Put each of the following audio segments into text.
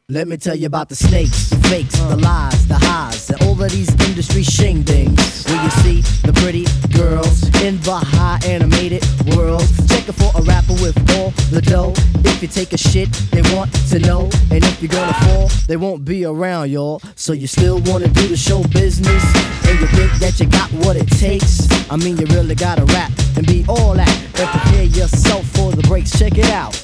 Let me tell you about the snakes, the fakes, the lies, the highs, and all of these industry shingdings. Where you see the pretty girls in the high animated world, checking for a rapper with all the dough. If you take a shit, they want to know. And if you're gonna fall, they won't be around, y'all. So you still wanna do the show business, and you think that you got what it takes. I mean, you really gotta rap and be all that, and prepare yourself for the breaks. Check it out.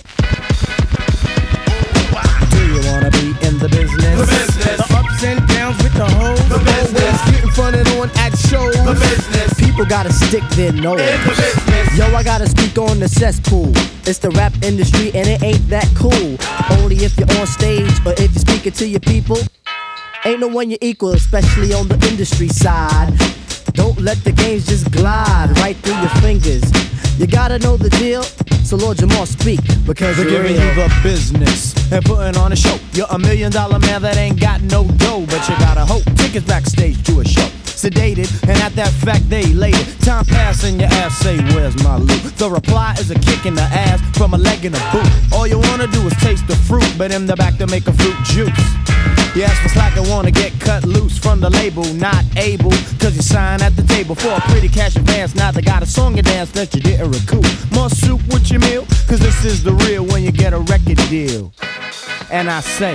Do you wanna be in the business? The business. The ups and downs with the hoes. The business. Getting fronted on at shows. The business. People gotta stick their nose. In the business. Yo, I gotta speak on the cesspool. It's the rap industry and it ain't that cool. Only if you're on stage or if you're speaking to your people. Ain't no one you equal, especially on the industry side. Don't let the games just glide right through your fingers. You gotta know the deal, so Lord Jamar speak, because they're giving you the business and putting on a show. You're $1 million man that ain't got no dough, but you gotta hope tickets backstage to a show. Sedated, and at that fact they elated. Time passing, your ass say, where's my loot? The reply is a kick in the ass from a leg in a boot. All you wanna do is taste the fruit, but in the back to make a fruit juice. You ask for slack and wanna get cut loose from the label, not able, cause you sign at the table for a pretty cash advance. Now they got a song and dance that you didn't recoup. More soup with your meal, cause this is the real when you get a record deal. And I say,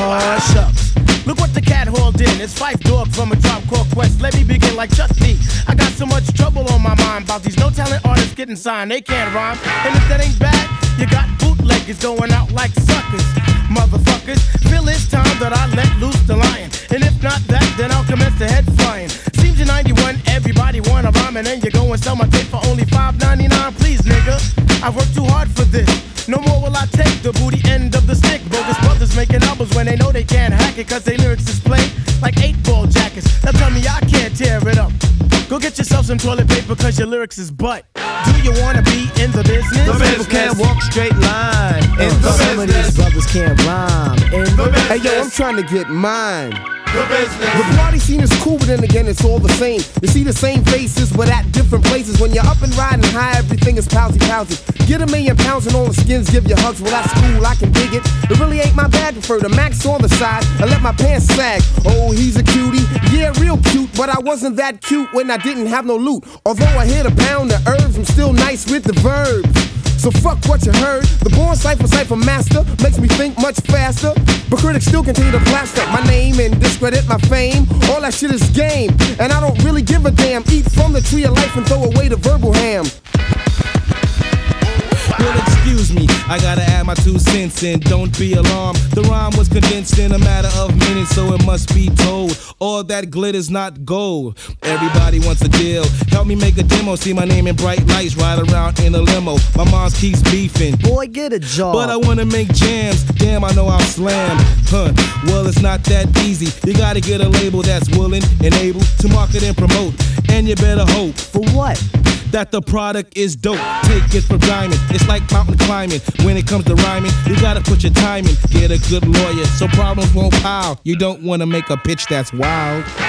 oh shucks, look what the cat hauled in. It's Phife Dawg from a Tribe Called Quest. Let me begin like Chuck D. I got so much trouble on my mind about these no talent artists getting signed. They can't rhyme, and if that ain't bad, you got bootleggers going out like suckers. Motherfuckers, feel it's time that I let loose the lion. And if not that, then I'll commence the head flying. Seems you're 91, everybody wanna rhyme, and then you go and sell my tape for only $5.99. Please, nigga, I worked too hard for this. No more will I take the booty end of the stick. Bogus brothers making albums when they know they can't hack it, cause they lyrics display like 8-ball jackets. Now tell me I can't tear it up. Go get yourself some toilet paper, cause your lyrics is butt. Do you wanna be in the business? The people can't walk straight line. In the some of these brothers can't rhyme. Hey yo, I'm trying to get mine. The business. The party scene is cool, but then again, it's all the same. You see the same faces, but at different places. When you're up and riding high, everything is pousy. Get £1 million and all the skins give you hugs. Well, that's cool, I can dig it. It really ain't my bag. Prefer the max on the side and let my pants sag. Oh, he's a cutie. Yeah, real cute, but I wasn't that cute when I didn't have no loot. Although I hit a pound of herbs, I'm still nice with the verbs. So fuck what you heard. The born cipher master makes me think much faster. But critics still continue to plaster my name and discredit my fame. All that shit is game, and I don't really give a damn. Eat from the tree of life and throw away the verbal ham. Well, excuse me, I gotta add my 2 cents in. Don't be alarmed, the rhyme was condensed in a matter of minutes, so it must be told. All that glitter's not gold. Everybody wants a deal. Help me make a demo. See my name in bright lights, ride around in a limo. My mom keeps beefing. Boy, get a job. But I wanna make jams. Damn, I know I'll slam. Well, it's not that easy. You gotta get a label that's willing and able to market and promote. And you better hope. For what? That the product is dope. Take it for diamond. It's like mountain climbing. When it comes to rhyming, you gotta put your time in. Get a good lawyer so problems won't pile. You don't wanna make a pitch that's wild.